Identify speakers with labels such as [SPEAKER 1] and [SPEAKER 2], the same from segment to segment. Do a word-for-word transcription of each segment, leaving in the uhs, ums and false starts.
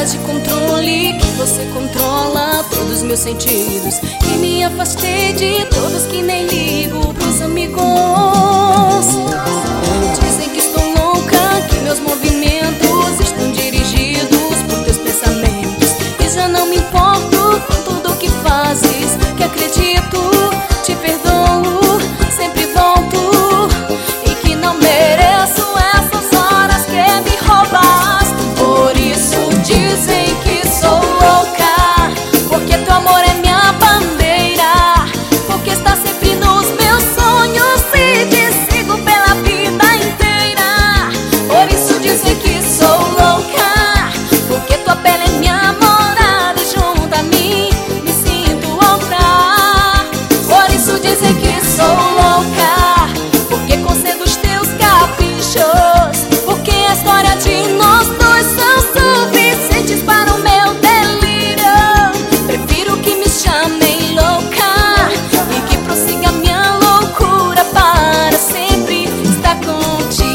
[SPEAKER 1] de controle, que você controla todos os meus sentidos. E me afastei de todos que nem ligo pros amigos. Dizem que estou louca, que meus movimentos estão dirigidos por teus pensamentos. E já não me importo com tudo que fazes, que acredito, te perdoo, sempre volto, e que não mereço essas horas que me roubas. Por isso dizem que sou louca, porque teu amor é minha bandeira, porque está sempre nos meus sonhos e te sigo pela vida inteira. Por isso dizem que sou louca, porque tua pele é minha morada e junto a mim me sinto outra. Por isso dizem que sou louca, porque concedo os teus caprichos, porque a história de nós dois são suficientes para o meu delírio. Prefiro que me chamem louca e que prossiga minha loucura para sempre estar contigo.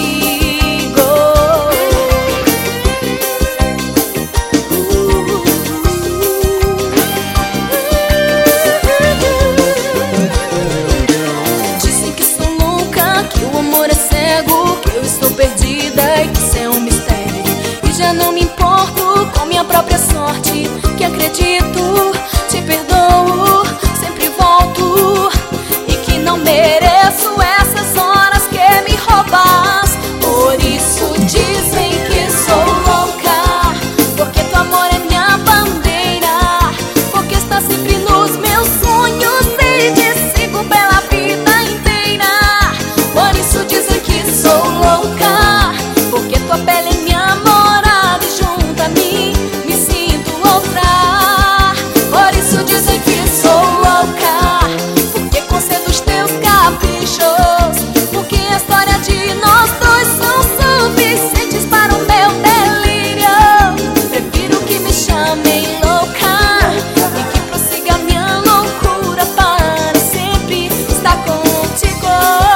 [SPEAKER 1] Dizem que sou louca, que o amor é cego, que eu estou perdida e que isso é um mistério. E já não me importo com minha própria sorte, que acredito, te perdoo, sempre volto, e que não mereço essas horas que me roubas. Por isso dizem que sou louca, porque teu amor é minha bandeira, porque está sempre nos meus sonhos e te sigo pela vida inteira. Por isso dizem que sou louca, porque tua pele é minha morada e junto a mim me sinto outra. Por isso dizem que sou louca, porque concedo os teus caprichos, porque a história de nós dois são suficientes para o meu delírio. Prefiro que me chamem louca e que prossiga minha loucura para sempre estar contigo.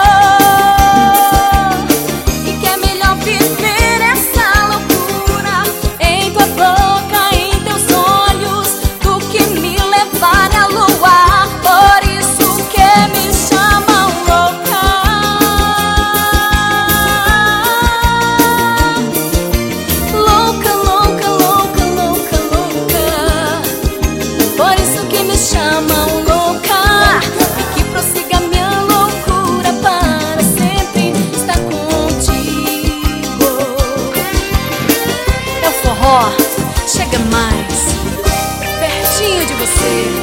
[SPEAKER 1] E que é melhor viver essa loucura em tua boca, em teus olhos, do que me levar à lua. Por isso que me chamam louca, louca, louca, louca, louca, louca. Por isso que me chamam louca e que prossiga minha loucura para sempre estar contigo. É o forró, chega mais pertinho de você.